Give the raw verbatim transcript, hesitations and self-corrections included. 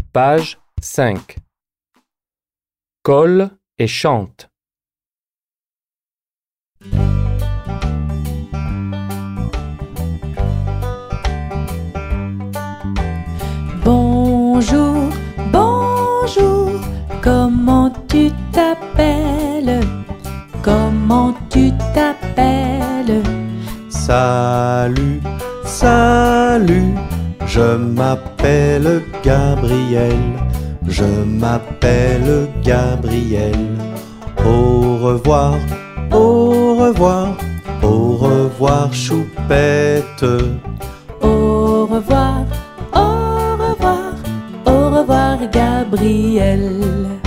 Page cinq. Colle et chante. Bonjour, bonjour, comment tu t'appelles? Comment tu t'appelles? Salut, salut, je m'appelle Gabriel, je m'appelle Gabriel. Au revoir, au revoir, au revoir Choupette. Au revoir, au revoir, au revoir Gabriel.